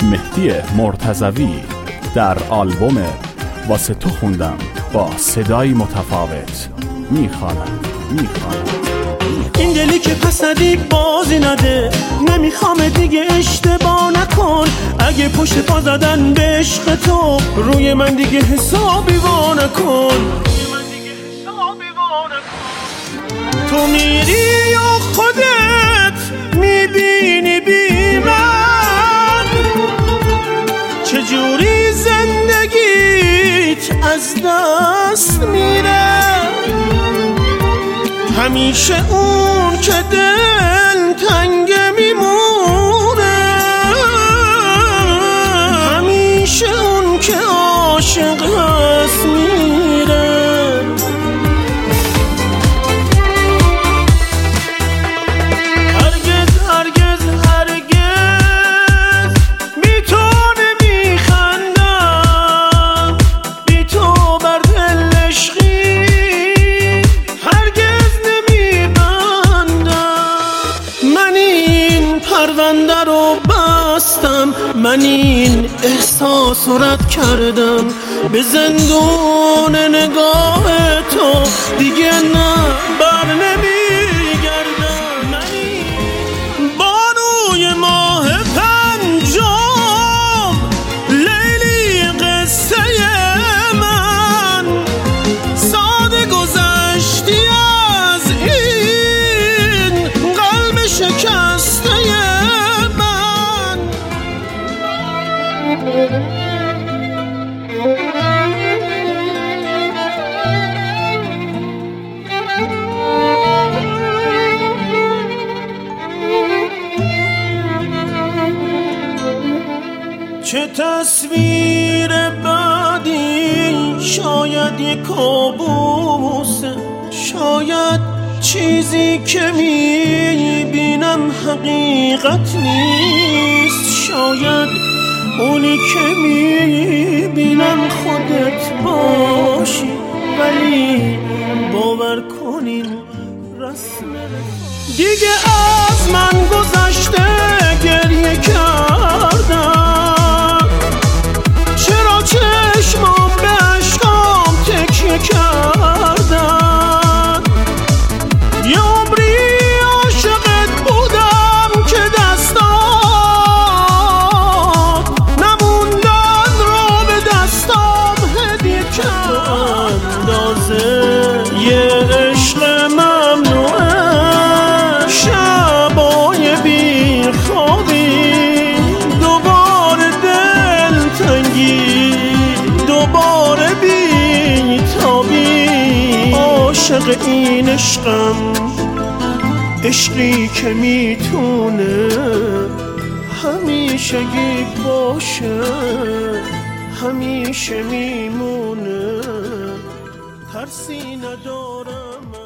مهدی مرتضوی در آلبوم واسه تو خوندم با صدای متفاوت میخوانم. این دلی که پسدی بازی نده، نمیخوام دیگه اشتباه نکن. اگه پشت پا زدن به عشق تو، روی من دیگه حسابی وا نکن. تو میری و خودت میبینی بی من، چجوری زندگیت از دست میره. همیشه اون که دل تنگ میمونه، همیشه اون که عاشق هست میره. هرگز هرگز هرگز بی تو نمیخندم، بی تو بر دل عشقی پرونده رو بستم. من این احساس رو رد کردم، به زندون نگاه تو دیگه نه بر نمیگردم. من این بانوی ماه پنجم، لیلی قصه من، ساده گذشتی از این قلب شکسته من. چه تصویر بعدی، شاید یک کابوسه، شاید چیزی که میبینم حقیقت نیست، شاید اونی که میبینم خودت باشی. ولی باور کنین رسم دیگه از من گذشته، گریه کردم. چرا چشمام به عشقام تکیه کردن؟ یه عمری عاشقت بودم که دستام نموندن رو به دستام هدیه کردم. اندازه یه عشق ممنوعه، شبای بیخوابی، دوباره دلتنگی، دوباره بیتابی. عاشق این عشقم، عشقی که میتونه همیشگی باشه، همیشه میمونه. ترسی ندارم.